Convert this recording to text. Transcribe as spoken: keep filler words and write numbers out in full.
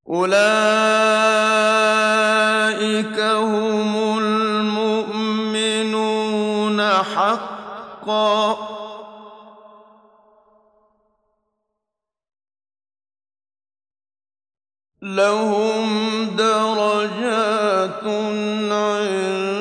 أُولَٰئِكَ هُمُ الْمُؤْمِنُونَ حَقًّا ۚ لَّهُمْ دَرَجَاتٌ عِندَ